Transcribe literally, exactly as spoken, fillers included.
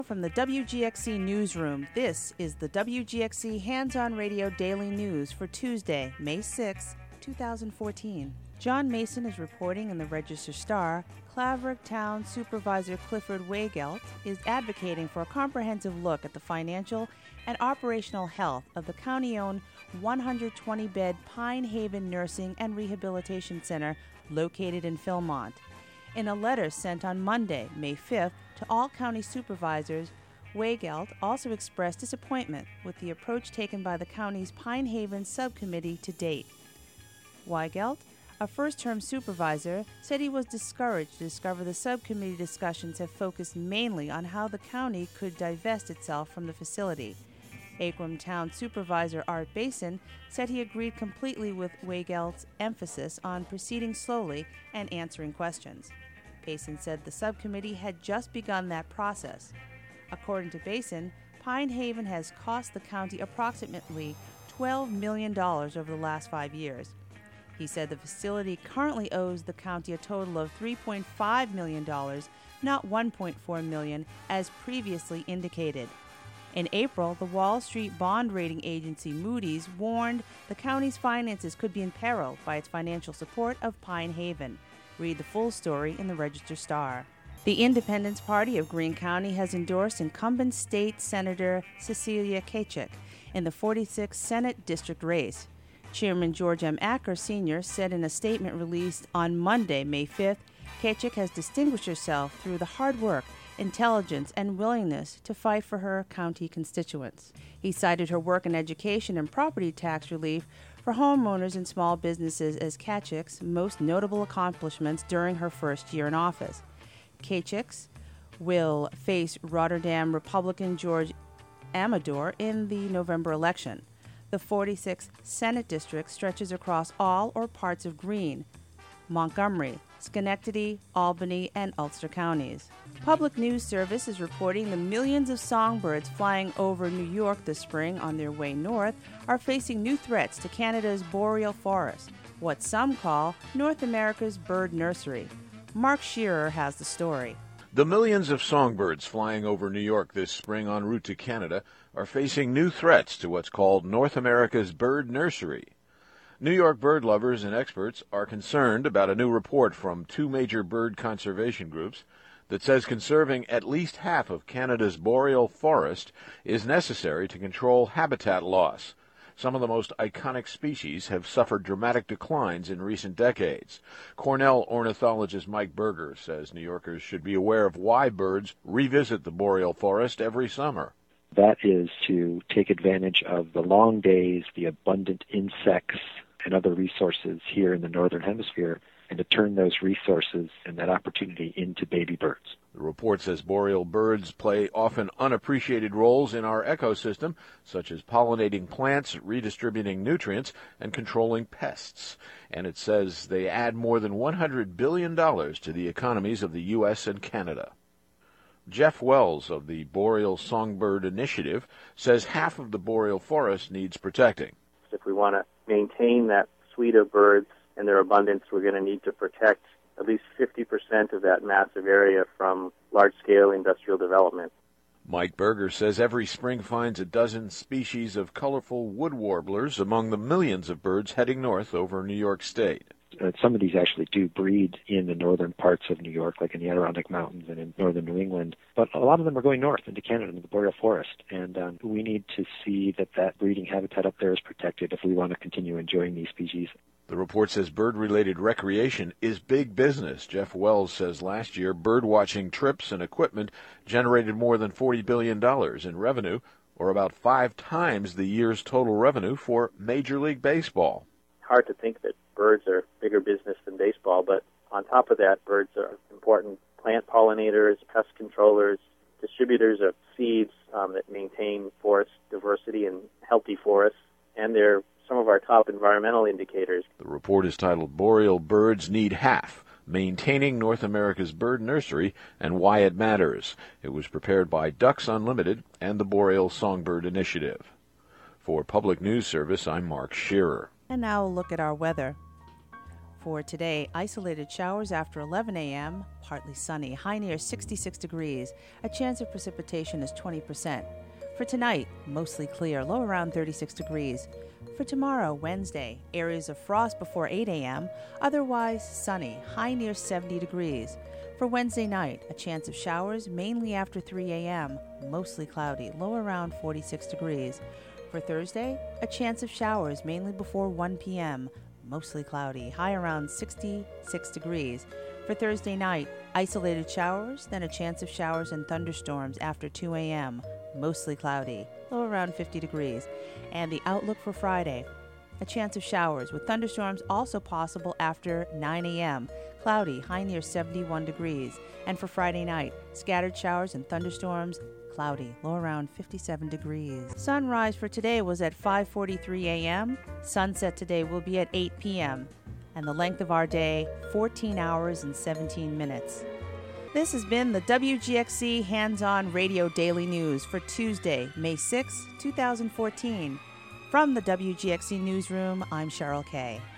From the W G X C Newsroom, this is the W G X C Hands-On Radio Daily News for Tuesday, May sixth, twenty fourteen. John Mason is reporting in the Register Star. Claverack Town Supervisor Clifford Weigelt is advocating for a comprehensive look at the financial and operational health of the county-owned one hundred twenty bed Pine Haven Nursing and Rehabilitation Center located in Philmont. In a letter sent on Monday, May fifth, to all county supervisors, Weigelt also expressed disappointment with the approach taken by the county's Pine Haven subcommittee to date. Weigelt, a first-term supervisor, said he was discouraged to discover the subcommittee discussions have focused mainly on how the county could divest itself from the facility. Acrom Town Supervisor Art Basin said he agreed completely with Weigelt's emphasis on proceeding slowly and answering questions. Basin said the subcommittee had just begun that process. According to Basin, Pine Haven has cost the county approximately twelve million dollars over the last five years. He said the facility currently owes the county a total of three point five million dollars, not one point four million dollars as previously indicated. In April, the Wall Street bond rating agency Moody's warned the county's finances could be in peril by its financial support of Pine Haven. Read the full story in the Register Star. The Independence Party of Greene County has endorsed incumbent state Senator Cecilia Kachik in the forty-sixth Senate District race. Chairman George M. Acker, Senior said in a statement released on Monday, May fifth, Kachik has distinguished herself through the hard work, intelligence, and willingness to fight for her county constituents. He cited her work in education and property tax relief for homeowners and small businesses as Kachik's most notable accomplishments during her first year in office. Kachik will face Rotterdam Republican George Amador in the November election. The forty-sixth Senate District stretches across all or parts of Greene, Montgomery, Schenectady, Albany, and Ulster counties. Public News Service is reporting the millions of songbirds flying over New York this spring on their way north are facing new threats to Canada's boreal forest, what some call North America's bird nursery. Mark Shearer has the story. The millions of songbirds flying over New York this spring en route to Canada are facing new threats to what's called North America's bird nursery. New York bird lovers and experts are concerned about a new report from two major bird conservation groups that says conserving at least half of Canada's boreal forest is necessary to control habitat loss. Some of the most iconic species have suffered dramatic declines in recent decades. Cornell ornithologist Mike Berger says New Yorkers should be aware of why birds revisit the boreal forest every summer. That is to take advantage of the long days, the abundant insects, and other resources here in the Northern Hemisphere, and to turn those resources and that opportunity into baby birds. The report says boreal birds play often unappreciated roles in our ecosystem, such as pollinating plants, redistributing nutrients, and controlling pests. And it says they add more than one hundred billion dollars to the economies of the U S and Canada. Jeff Wells of the Boreal Songbird Initiative says half of the boreal forest needs protecting. If we want to maintain that suite of birds and their abundance, we're going to need to protect at least fifty percent of that massive area from large-scale industrial development. Mike Berger says every spring finds a dozen species of colorful wood warblers among the millions of birds heading north over New York State. Uh, some of these actually do breed in the northern parts of New York, like in the Adirondack Mountains and in northern New England. But a lot of them are going north into Canada, into the boreal forest. And um, we need to see that that breeding habitat up there is protected if we want to continue enjoying these species. The report says bird-related recreation is big business. Jeff Wells says last year bird-watching trips and equipment generated more than forty billion dollars in revenue, or about five times the year's total revenue for Major League Baseball. Hard to think that birds are bigger business than baseball, but on top of that, birds are important plant pollinators, pest controllers, distributors of seeds um, that maintain forest diversity and healthy forests, and they're some of our top environmental indicators. The report is titled Boreal Birds Need Half, Maintaining North America's Bird Nursery and Why It Matters. It was prepared by Ducks Unlimited and the Boreal Songbird Initiative. For Public News Service, I'm Mark Shearer. And now we'll look at our weather. For today, isolated showers after eleven a.m., partly sunny, high near sixty-six degrees. A chance of precipitation is twenty percent. For tonight, mostly clear, low around thirty-six degrees. For tomorrow, Wednesday, areas of frost before eight a.m., otherwise sunny, high near seventy degrees. For Wednesday night, a chance of showers mainly after three a.m., mostly cloudy, low around forty-six degrees. For Thursday, a chance of showers mainly before one p.m., mostly cloudy, high around sixty-six degrees. For Thursday night, isolated showers, then a chance of showers and thunderstorms after two a.m., mostly cloudy, low around fifty degrees. And the outlook for Friday, a chance of showers with thunderstorms also possible after nine a.m., cloudy, high near seventy-one degrees. And for Friday night, scattered showers and thunderstorms, cloudy, low around fifty-seven degrees. Sunrise for today was at five forty-three a.m. Sunset today will be at eight p.m. And the length of our day, fourteen hours and seventeen minutes. This has been the W G X C Hands-On Radio Daily News for Tuesday, May sixth, twenty fourteen. From the W G X C Newsroom, I'm Cheryl Kay.